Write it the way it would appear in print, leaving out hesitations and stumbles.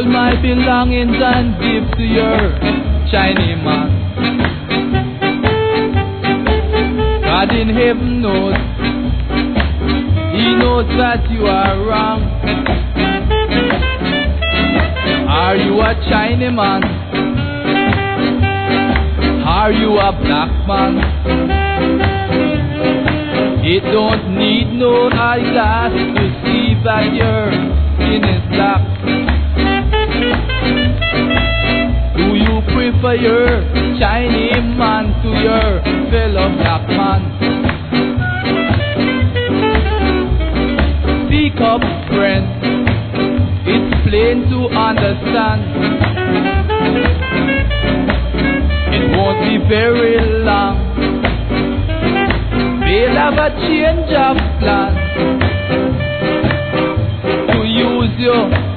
all my belongings and give to your Chinese man. God in heaven knows, He knows that you are wrong. Are you a Chinese man? Are you a black man? It don't need no eyeglass to see that your skin is black. Do you prefer your Chinese man to your fellow black man? Speak up, friend, it's plain to understand. It won't be very long, they'll have a change of plan to use you